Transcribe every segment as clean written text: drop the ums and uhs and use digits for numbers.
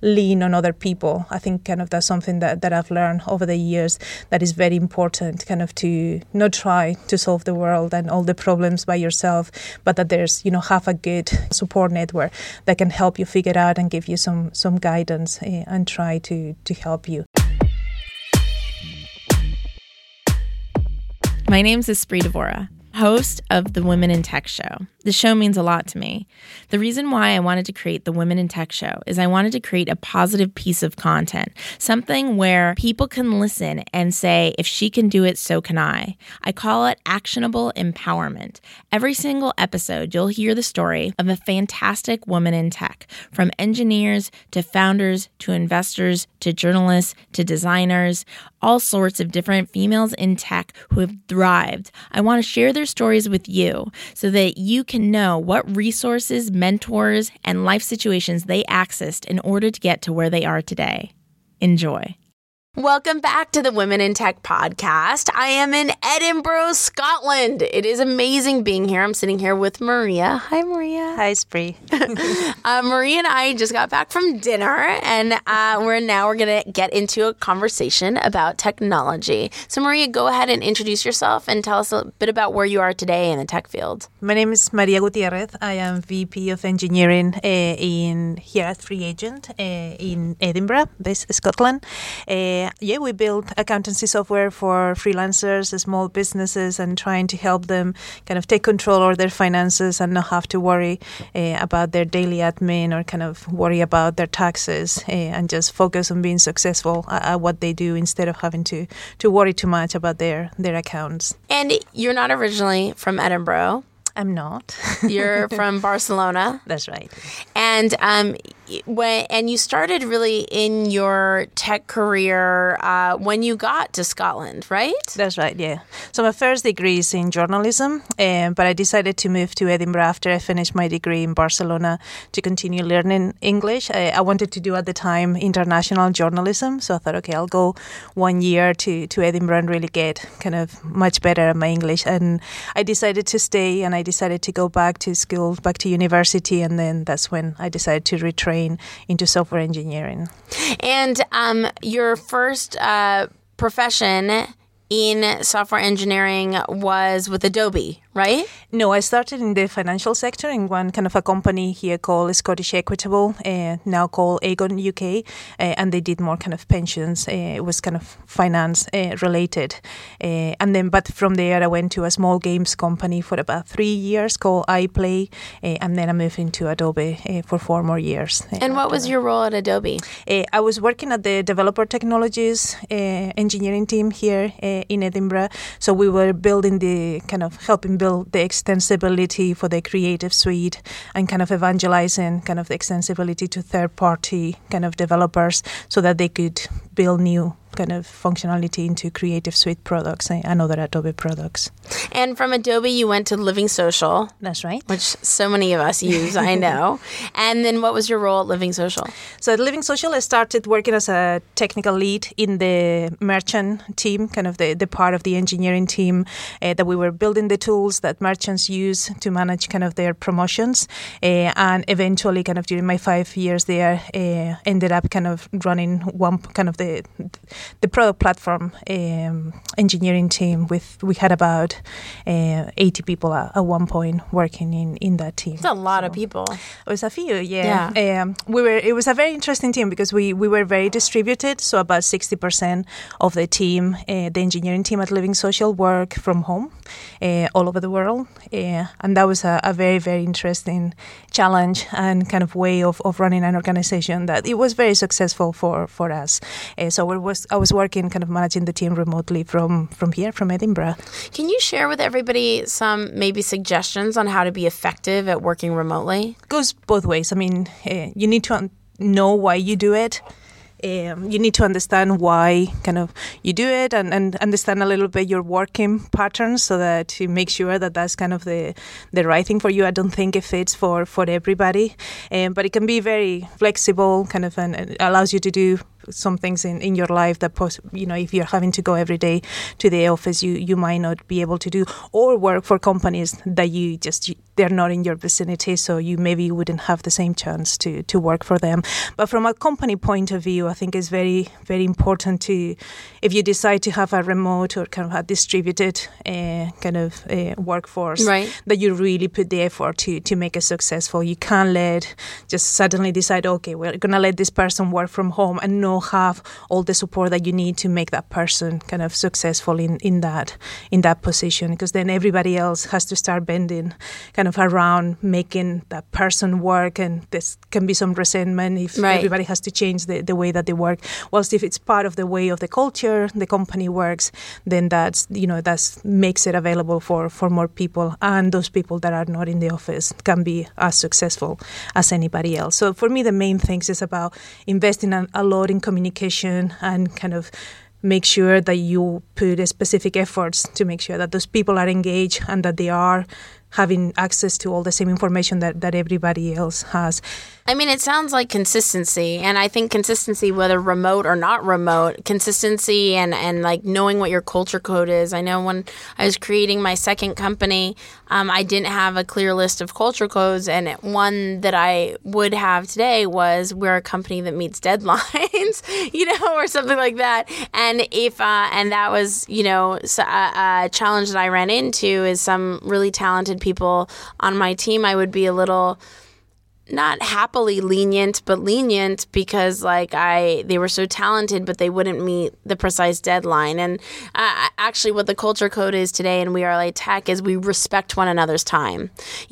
lean on other people. I think kind of that's something that I've learned over the years that is very important, kind of to not try to solve the world and all the problems by yourself, but that there's, have a good support network that can help you figure out and give you some guidance and try to help you. My name's Espree Devora, host of the Women in Tech Show. The show means a lot to me. The reason why I wanted to create the Women in Tech Show is I wanted to create a positive piece of content, something where people can listen and say, if she can do it, so can I. I call it actionable empowerment. Every single episode, you'll hear the story of a fantastic woman in tech, from engineers to founders to investors to journalists to designers, all sorts of different females in tech who have thrived. I want to share their stories with you so that you can know what resources, mentors, and life situations they accessed in order to get to where they are today. Enjoy. Welcome back to the Women in Tech podcast. I am in Edinburgh, Scotland. It is amazing being here. I'm sitting here with Maria. Hi, Maria. Hi, Espree. Maria and I just got back from dinner, and we're going to get into a conversation about technology. So, Maria, go ahead and introduce yourself and tell us a bit about where you are today in the tech field. My name is Maria Gutierrez. I am VP of Engineering here at Free Agent in Edinburgh, based Scotland. We build accountancy software for freelancers, small businesses, and trying to help them kind of take control over their finances and not have to worry about their daily admin or kind of worry about their taxes and just focus on being successful at what they do instead of having to worry too much about their accounts. And you're not originally from Edinburgh. I'm not. You're from Barcelona. That's right. And you started really in your tech career when you got to Scotland, right? That's right, yeah. So my first degree is in journalism, but I decided to move to Edinburgh after I finished my degree in Barcelona to continue learning English. I wanted to do at the time international journalism, so I thought, okay, I'll go 1 year to Edinburgh and really get kind of much better at my English. And I decided to stay, and I decided to go back to school, back to university, and then that's when I decided to retrain into software engineering. And your first profession in software engineering was with Adobe, right? No, I started in the financial sector in one kind of a company here called Scottish Equitable, now called Aegon UK, and they did more kind of pensions. It was kind of finance related. But from there I went to a small games company for about 3 years called iPlay, and then I moved into Adobe for 4 more years. And what was your role at Adobe? I was working at the Developer Technologies engineering team here in Edinburgh. So we were building helping build the extensibility for the Creative Suite and kind of evangelizing kind of the extensibility to third-party kind of developers so that they could build new kind of functionality into Creative Suite products and other Adobe products. And from Adobe, you went to Living Social. That's right. Which so many of us use, I know. And then what was your role at Living Social? So at Living Social, I started working as a technical lead in the merchant team, kind of the part of the engineering team that we were building the tools that merchants use to manage kind of their promotions. And eventually, kind of during my 5 years there, ended up kind of running one kind of the product platform engineering team. We had about 80 people at one point working in that team. It's a lot of people. It was a few, yeah. It was a very interesting team because we were very distributed. So about 60% of the team, the engineering team at Living Social, work from home all over the world. And that was a very, very interesting challenge and kind of way of running an organization that it was very successful for us. I was working, kind of managing the team remotely from here, from Edinburgh. Can you share with everybody some maybe suggestions on how to be effective at working remotely? It goes both ways. I mean, you need to know why you do it. You need to understand why kind of you do it and understand a little bit your working patterns so that to make sure that that's kind of the right thing for you. I don't think it fits for everybody, but it can be very flexible kind of and it allows you to do some things in your life that, if you're having to go every day to the office, you might not be able to do, or work for companies that they're not in your vicinity, so you maybe wouldn't have the same chance to work for them. But from a company point of view, I think it's very, very important to, if you decide to have a remote or kind of a distributed workforce, right, that you really put the effort to make it successful. You can't just suddenly decide, okay, we're going to let this person work from home and not have all the support that you need to make that person kind of successful in that position, because then everybody else has to start bending kind of around making that person work, and this can be some resentment if everybody has to change the way that they work. Whilst if it's part of the way of the culture the company works, then that makes it available for more people, and those people that are not in the office can be as successful as anybody else. So for me, the main things is about investing a lot in communication and kind of make sure that you put specific efforts to make sure that those people are engaged and that they are having access to all the same information that everybody else has. I mean, it sounds like consistency, and I think consistency, whether remote or not remote, consistency and like knowing what your culture code is. I know when I was creating my second company, I didn't have a clear list of culture codes, and one that I would have today was we're a company that meets deadlines, or something like that. And if and that was, a challenge that I ran into is some really talented people on my team. I would be a little, not happily lenient, but lenient because they were so talented, but they wouldn't meet the precise deadline. And actually what the culture code is today in We Are LA Tech is we respect one another's time,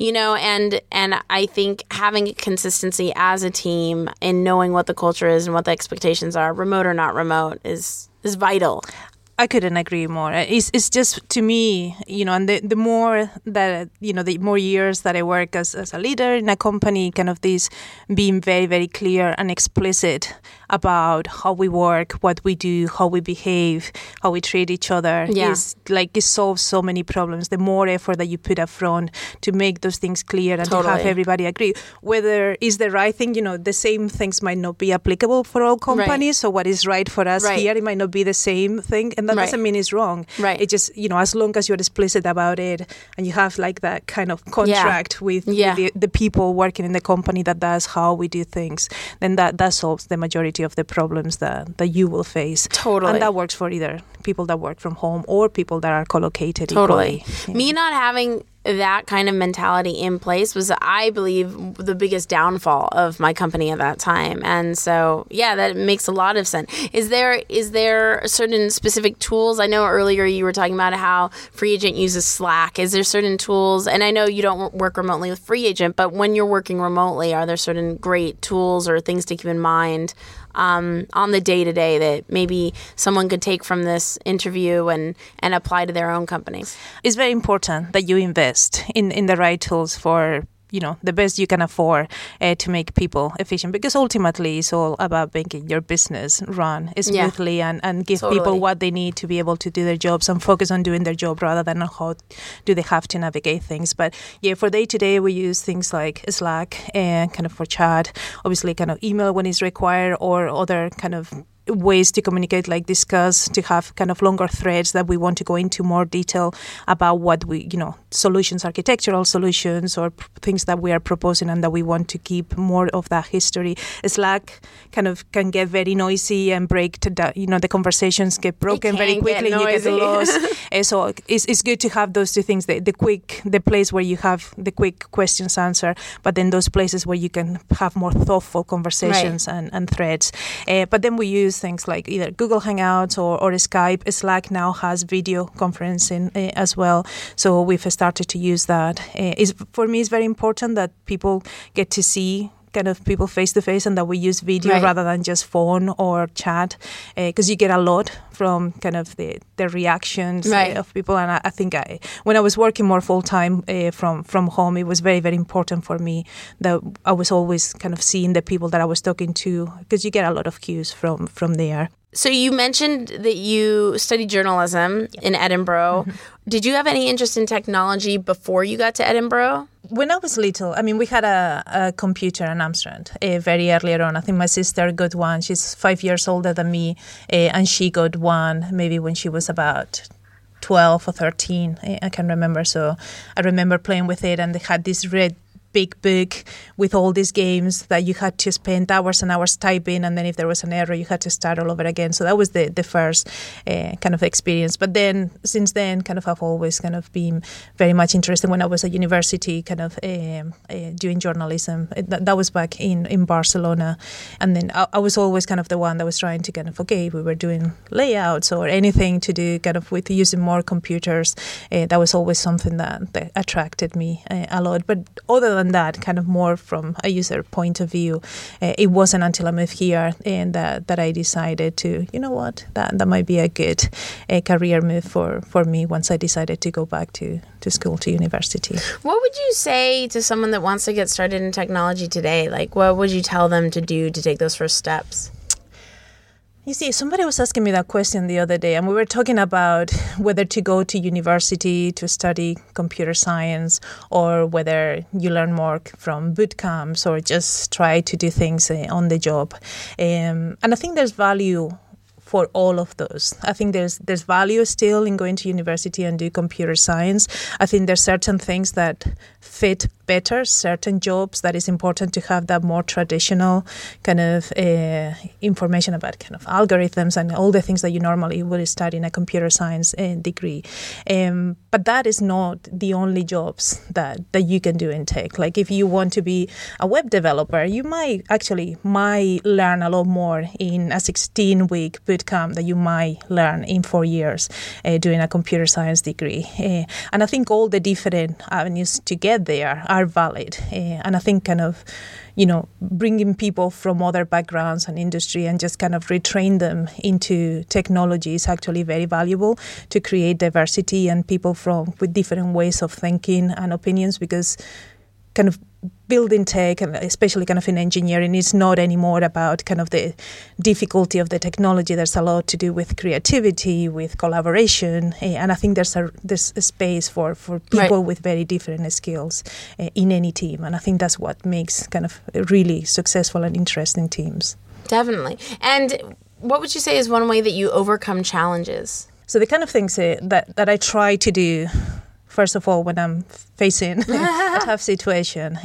and I think having consistency as a team in knowing what the culture is and what the expectations are, remote or not remote, is vital. I couldn't agree more. It's just, to me, and the more that, the more years that I work as a leader in a company, kind of this being very, very clear and explicit about how we work, what we do, how we behave, how we treat each other. Yeah. It solves so many problems. The more effort that you put up front to make those things clear and to have everybody agree. Whether it's the right thing, the same things might not be applicable for all companies. Right. So what is right for us here, it might not be the same thing. And that doesn't mean it's wrong. Right. It just, as long as you're explicit about it and you have that kind of contract with the people working in the company that's how we do things, then that solves the majority of the problems that you will face. Totally. And that works for either people that work from home or people that are co-located. Totally. Equally. Me not having that kind of mentality in place was, I believe, the biggest downfall of my company at that time. And so, that makes a lot of sense. Is there certain specific tools? I know earlier you were talking about how Free Agent uses Slack. Is there certain tools? And I know you don't work remotely with Free Agent, but when you're working remotely, are there certain great tools or things to keep in mind on the day-to-day that maybe someone could take from this interview and apply to their own companies? It's very important that you invest in the right tools for the best you can afford to make people efficient, because ultimately it's all about making your business run smoothly and give people what they need to be able to do their jobs and focus on doing their job rather than on how do they have to navigate things. But for day-to-day, we use things like Slack and kind of for chat, obviously kind of email when it's required, or other kind of ways to communicate, like discuss, to have kind of longer threads that we want to go into more detail about what we, solutions, architectural solutions, or things that we are proposing and that we want to keep more of that history. Slack kind of can get very noisy and break to the conversations get broken very quickly and you get lost. So it's good to have those two things, the place where you have the quick questions answered, but then those places where you can have more thoughtful conversations and threads. But then we use things like either Google Hangouts or Skype. Slack now has video conferencing as well, so we've started to use that. For me, it's very important that people get to see kind of people face to face, and that we use video rather than just phone or chat, because you get a lot from kind of the reactions of people. And I think when I was working more full time from home, it was very, very important for me that I was always kind of seeing the people that I was talking to, because you get a lot of cues from there. So you mentioned that you studied journalism in Edinburgh. Did you have any interest in technology before you got to Edinburgh? When I was little, I mean, we had a computer in Amsterdam very earlier on. I think my sister got one. She's 5 years older than me, and she got one maybe when she was about 12 or 13. I can't remember. So I remember playing with it, and they had this red big book with all these games that you had to spend hours and hours typing, and then if there was an error, you had to start all over again. So that was the first kind of experience. But then, since then, kind of I've always kind of been very much interested. When I was at university, kind of doing journalism, that was back in Barcelona, and then I was always kind of the one that was trying to kind of, we were doing layouts or anything to do kind of with using more computers. That was always something that attracted me a lot. But other than that, kind of more from a user point of view, it wasn't until I moved here and that I decided to, you know what, that might be a good career move for me once I decided to go back to school, to university. What would you say to someone that wants to get started in technology today? Like, what would you tell them to do to take those first steps? You see, somebody was asking me that question the other day, and we were talking about whether to go to university to study computer science or whether you learn more from boot camps or just try to do things on the job. And I think there's value for all of those. I think there's value still in going to university and do computer science. I think there's certain things that fit better, certain jobs that is important to have that more traditional kind of information about kind of algorithms and all the things that you normally would study in a computer science degree. But that is not the only jobs that you can do in tech. Like if you want to be a web developer, you might learn a lot more in a 16-week bootcamp that you might learn in 4 years doing a computer science degree. And I think all the different avenues to get there are valid. And I think kind of, bringing people from other backgrounds and industry and just kind of retrain them into technology is actually very valuable to create diversity and people with different ways of thinking and opinions, because kind of building tech, and especially kind of in engineering, is not anymore about kind of the difficulty of the technology. There's a lot to do with creativity, with collaboration, and I think there's a space for people with very different skills in any team, and I think that's what makes kind of really successful and interesting teams. Definitely. And what would you say is one way that you overcome challenges? So the kind of things that I try to do, first of all, when I'm facing a tough situation,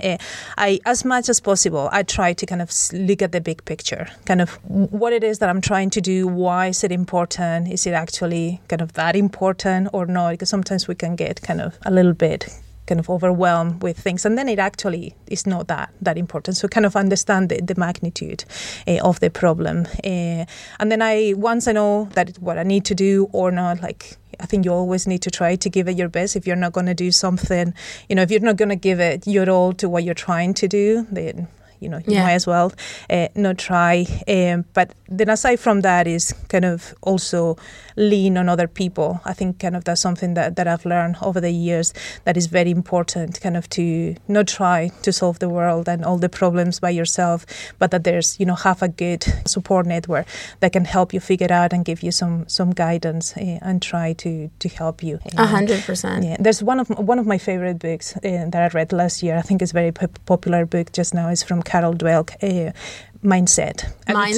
as much as possible, I try to kind of look at the big picture, kind of what it is that I'm trying to do, why is it important, is it actually kind of that important or not, because sometimes we can get kind of a little bit kind of overwhelmed with things, and then it actually is not that important. So kind of understand the magnitude of the problem. And then once I know that what I need to do or not, like, I think you always need to try to give it your best. If you're not going to do something, if you're not going to give it your all to what you're trying to do, then you might as well not try. But then aside from that is kind of also lean on other people. I think kind of that's something that I've learned over the years that is very important, kind of to not try to solve the world and all the problems by yourself, but that there's, have a good support network that can help you figure out and give you some guidance and try to help you. 100%. Yeah, there's one of my favorite books that I read last year. I think it's a very popular book just now. It's from Carol Dweck, Mindset.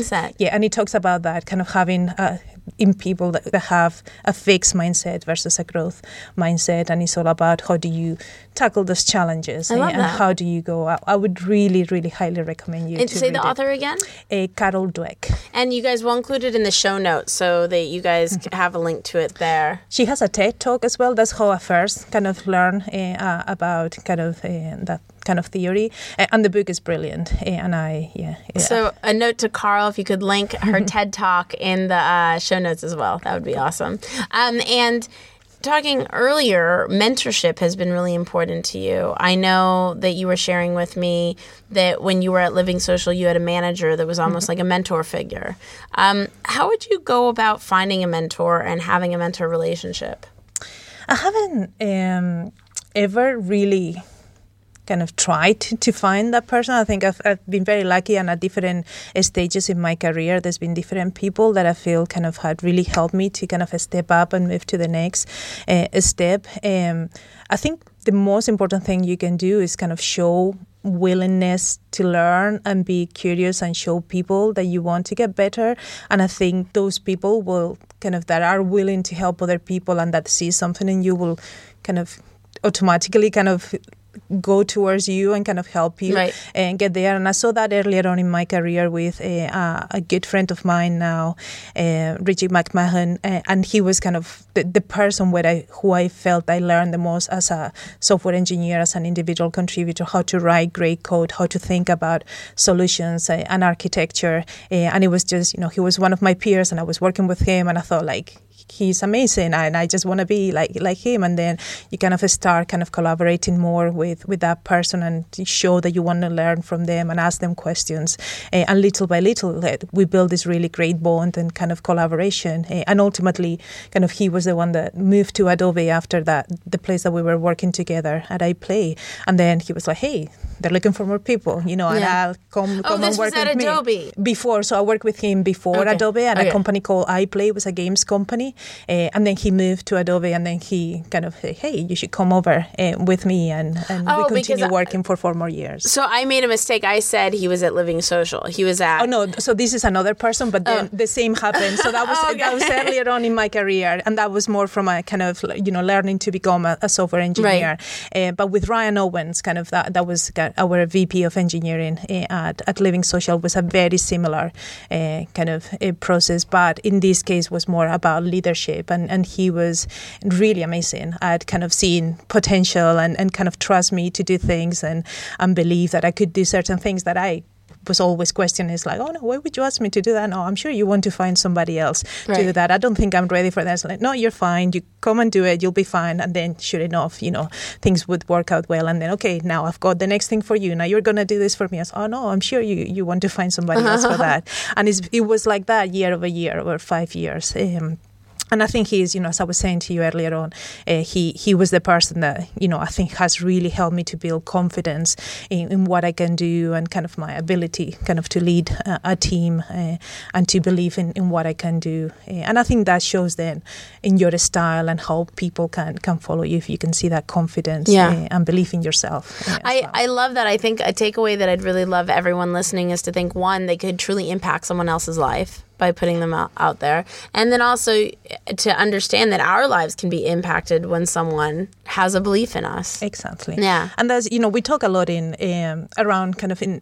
And it talks about that, kind of having in people that have a fixed mindset versus a growth mindset, and it's all about how do you tackle those challenges and how do you go. I would really, really highly recommend you to say read the author again? Carol Dweck. And you guys will include it in the show notes so that you guys have a link to it there. She has a TED Talk as well. That's how I first kind of learned about kind of that kind of theory, and the book is brilliant. So a note to Carl, if you could link her TED Talk in the show notes as well, that would be awesome. And talking earlier, mentorship has been really important to you. I know that you were sharing with me that when you were at Living Social, you had a manager that was almost like a mentor figure. How would you go about finding a mentor and having a mentor relationship? I haven't ever really kind of tried to find that person. I think I've been very lucky, and at different stages in my career, there's been different people that I feel kind of had really helped me to kind of step up and move to the next step. I think the most important thing you can do is kind of show willingness to learn and be curious and show people that you want to get better. And I think those people will kind of that are willing to help other people and that see something in you will kind of automatically kind of go towards you and kind of help you and get there. And I saw that earlier on in my career with a good friend of mine now, Richie McMahon, and he was kind of the person who I felt I learned the most as a software engineer, as an individual contributor, how to write great code, how to think about solutions and architecture. And it was just, he was one of my peers, and I was working with him, and I thought he's amazing, and I just want to be like him. And then you kind of start kind of collaborating more with that person and show that you want to learn from them and ask them questions. And little by little, we build this really great bond and kind of collaboration. And ultimately, kind of he was the one that moved to Adobe after that, the place that we were working together at iPlay. And then he was like, hey, they're looking for more people, and I'll come and work with Adobe. Me. Before, so I worked with him before Adobe at a company called iPlay. It was a games company. And then he moved to Adobe, and then he kind of said, hey, you should come over with me, and we continue working for 4 more years. So I made a mistake. I said he was at Living Social. He was at... Oh, no. So this is another person, but then the same happened. So that was that was earlier on in my career, and that was more from a kind of, learning to become a software engineer. Right. But with Ryan Owens, kind of that was our VP of engineering at Living Social, was a very similar kind of process, but in this case was more about leadership, and he was really amazing at kind of seeing potential and kind of trust me to do things and believe that I could do certain things that I was always questioning. It's like, oh no, why would you ask me to do that? No, I'm sure you want to find somebody else to do that. I don't think I'm ready for that. It's like, no, you're fine. You come and do it. You'll be fine. And then sure enough, things would work out well. And then, okay, now I've got the next thing for you. Now you're going to do this for me. I said, oh no, I'm sure you want to find somebody else for that. And it was like that year over year, over 5 years. And I think he's, as I was saying to you earlier on, he was the person that, I think has really helped me to build confidence in what I can do and kind of my ability kind of to lead a team and to believe in what I can do. And I think that shows then in your style and how people can follow you if you can see that confidence and belief in yourself. I love that. I think a takeaway that I'd really love everyone listening is to think, one, they could truly impact someone else's life by putting them out there. And then also to understand that our lives can be impacted when someone has a belief in us. Exactly. Yeah. And there's, we talk a lot around kind of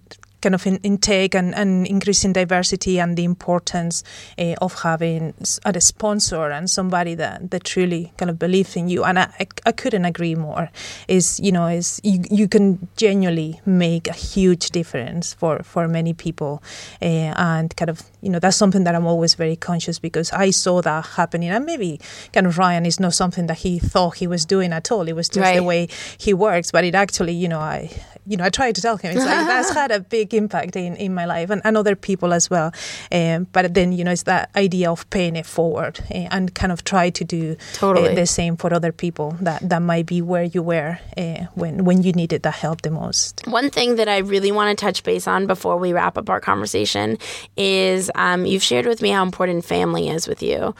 in tech and increasing diversity and the importance of having a sponsor and somebody that truly kind of believes in you. And I couldn't agree more. You can genuinely make a huge difference for many people. And kind of, that's something that I'm always very conscious, because I saw that happening. And maybe kind of Ryan is not something that he thought he was doing at all. It was just the way he works. But it actually, I tried to tell him, it's like, that's had a big impact in my life and other people as well. But then, it's that idea of paying it forward and kind of try to do the same for other people that might be where you were when you needed that help the most. One thing that I really want to touch base on before we wrap up our conversation is you've shared with me how important family is with you,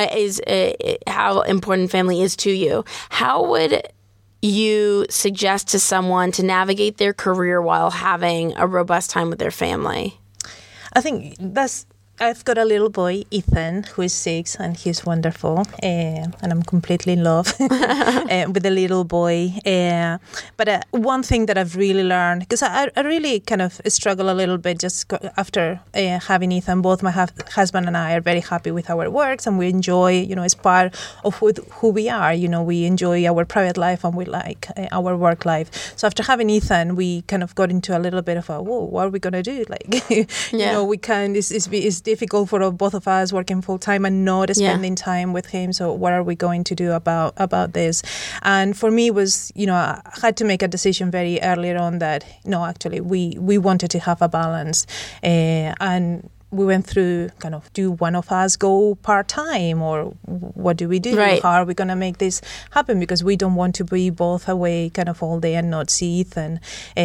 how important family is to you. How would you suggest to someone to navigate their career while having a robust time with their family? I think I've got a little boy, Ethan, who is 6, and he's wonderful, and I'm completely in love with the little boy. But one thing that I've really learned, because I really kind of struggle a little bit just after having Ethan. Both my husband and I are very happy with our works, and we enjoy, it's part of who we are. We enjoy our private life and we like our work life. So after having Ethan, we kind of got into a little bit of what are we going to do? We can, it's difficult for both of us working full time and not spending time with him. So what are we going to do about this? And for me was, I had to make a decision very early on that, no, actually we wanted to have a balance. And we went through kind of, do one of us go part-time, or what do we do? Right. How are we going to make this happen? Because we don't want to be both away kind of all day and not see Ethan.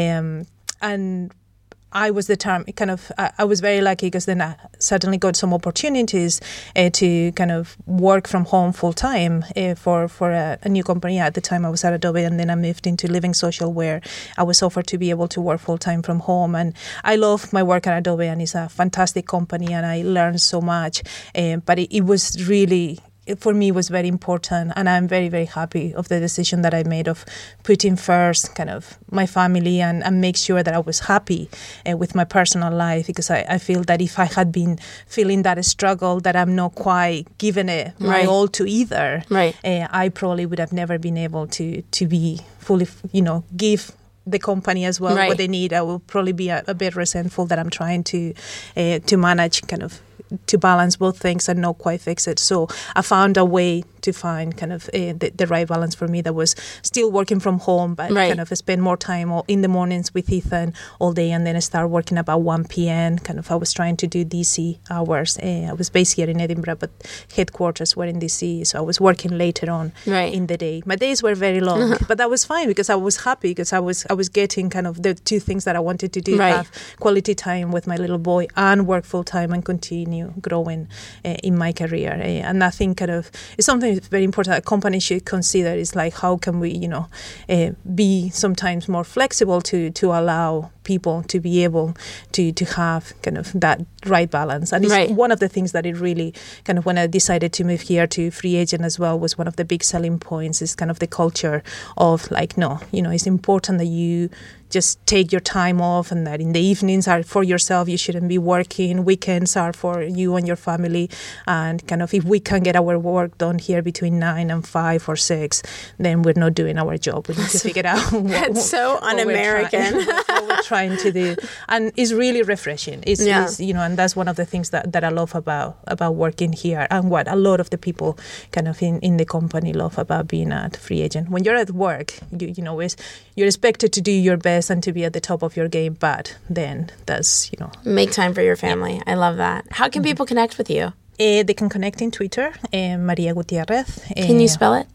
And I was determined, I was very lucky, because then I suddenly got some opportunities to kind of work from home full time for a new company. At the time I was at Adobe, and then I moved into Living Social, where I was offered to be able to work full time from home. And I love my work at Adobe, and it's a fantastic company, and I learned so much. But it was really, for me, was very important, and I'm very, very happy of the decision that I made of putting first kind of my family and make sure that I was happy with my personal life, because I feel that if I had been feeling that struggle, that I'm not quite giving it my all to either, I probably would have never been able to be fully, give the company as well what they need. I will probably be a bit resentful that I'm trying to manage kind of, to balance both things and not quite fix it. So I found a way to find kind of the right balance for me, that was still working from home, but kind of spend more time in the mornings with Ethan all day, and then I start working about 1 p.m. Kind of, I was trying to do DC hours. I was based here in Edinburgh, but headquarters were in DC, so I was working later on in the day. My days were very long, but that was fine, because I was happy, because I was getting kind of the two things that I wanted to do, have quality time with my little boy and work full time and continue growing in my career. And I think kind of it's something that's very important that a company should consider, is like, how can we, be sometimes more flexible to allow people to be able to have kind of that right balance. And it's one of the things that it really kind of, when I decided to move here to Free Agent as well, was one of the big selling points, is kind of the culture of like, no, it's important that you just take your time off, and that in the evenings are for yourself. You shouldn't be working. Weekends are for you and your family. And kind of, if we can get our work done here between 9 and 5 or 6, then we're not doing our job. We need to figure out that's so un-American. what we're trying to do. And it's really refreshing. It's and that's one of the things that I love about working here, and what a lot of the people kind of in the company love about being at Free Agent. When you're at work, you're expected to do your best and to be at the top of your game, but then that's, make time for your family. I love that. How can people connect with you? They can connect in Twitter, Maria Gutierrez. Can you spell it?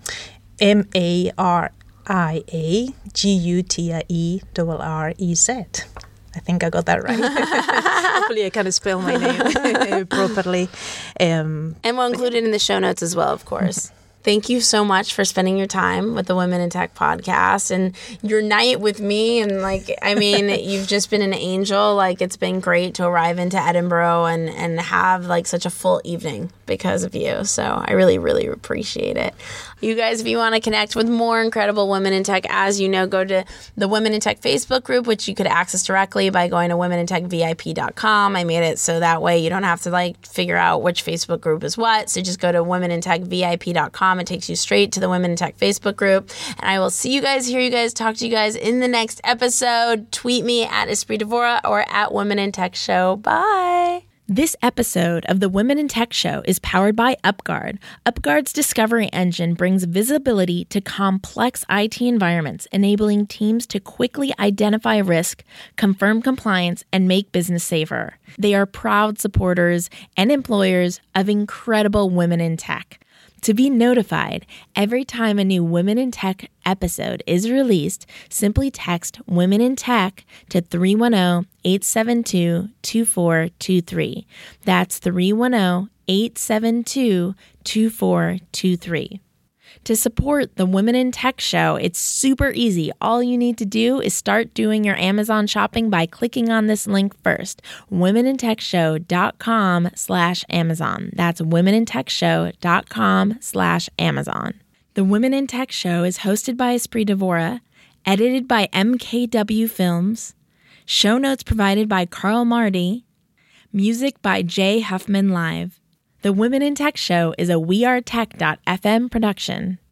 MariaGutierrez. I think I got that right. Hopefully I can spell my name properly. And we'll include it in the show notes as well, of course. Thank you so much for spending your time with the Women in Tech podcast and your night with me. And you've just been an angel. It's been great to arrive into Edinburgh and have such a full evening because of you. So I really, really appreciate it. You guys, if you want to connect with more incredible women in tech, as you know, go to the Women in Tech Facebook group, which you could access directly by going to womenintechvip.com. I made it so that way you don't have to figure out which Facebook group is what. So just go to womenintechvip.com. It takes you straight to the Women in Tech Facebook group. And I will see you guys, hear you guys, talk to you guys in the next episode. Tweet me at Esprit Devora or at Women in Tech Show. Bye. This episode of the Women in Tech Show is powered by UpGuard. UpGuard's discovery engine brings visibility to complex IT environments, enabling teams to quickly identify risk, confirm compliance, and make business safer. They are proud supporters and employers of incredible women in tech. To be notified every time a new Women in Tech episode is released, simply text Women in Tech to 310-872-2423. That's 310-872-2423. To support the Women in Tech Show, it's super easy. All you need to do is start doing your Amazon shopping by clicking on this link first, womenintechshow.com/Amazon. That's womenintechshow.com/Amazon. The Women in Tech Show is hosted by Esprit Devora, edited by MKW Films, show notes provided by Carl Marty, music by Jay Huffman Live. The Women in Tech Show is a WeAreTech.fm production.